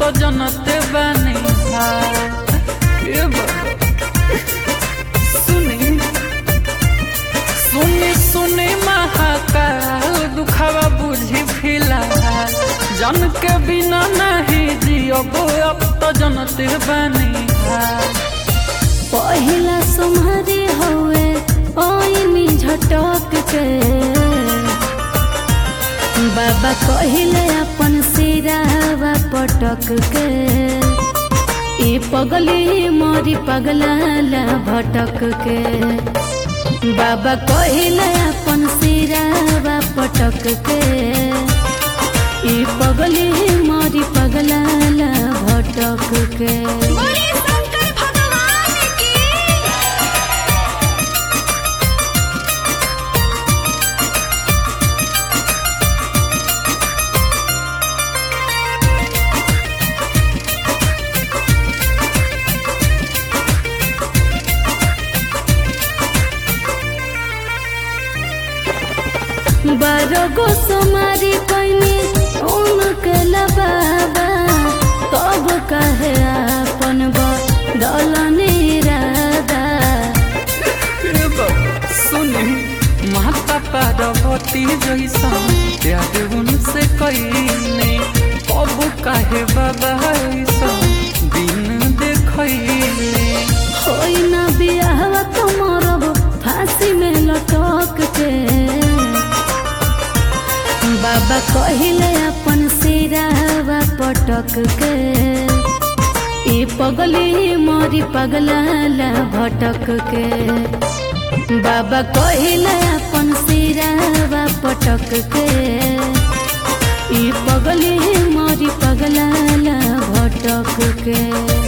तो जनते बानी सुनी सुनी सुनी महाकाल दुखावा बुझी फिलहाल जन के बिना नहीं जियोगो अब तो जनते बानी पहिला सुमहरी होए ओइनी झटक के बाबा कहिले अपन सिरावा पटक के ई पगली मोरी पगला भटक के बाबा कहिले अपन सिरावा पटक के ई पगली मोरी पगला भटक के बारगो सुमारी पैनी उनके बाबा तब कहे अपन बदलने इरादा सुनी माता पार्वती जैसा प्यार उनसे कईने कब कहे बाबा ऐसा दिन देखने होई ना बियाह तुमरब फांसी में लटक के बाबा कहिले अपन सिरावा पटक के ई पगली मोरी पगला भटक के बाबा कहिले अपन सिरावा पटक के ई पगली मोरी पगला भटक के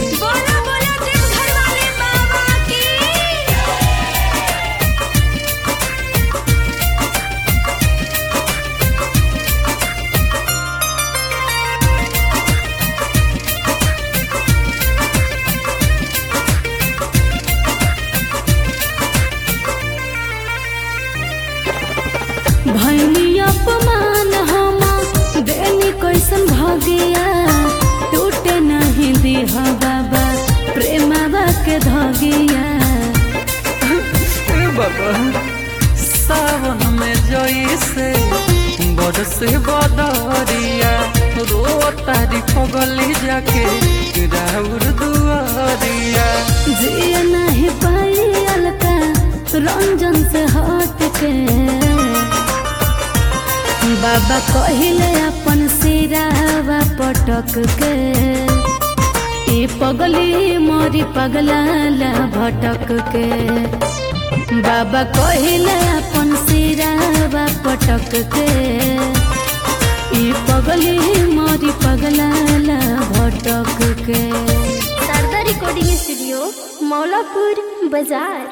भैनी अपमान हम देनी कैसन भगिया टूटे नहीं दिह बाबा प्रेमवा के धगिया बाबा सावन में जैसे बरसे बदरिया रो तारी पगली जाके राउर दुआरिया जिया नहीं पाई अलका रंजन से हट के बाबा कहिले अपन सिरावा पटक के ई पगली मोरी पगला भटक के बाबा कहिले अपन सिरावा पटक के ई पगली मोरी पगला भटक के। शारदा रिकॉर्डिंग स्टूडियो मौलापुर बाजार।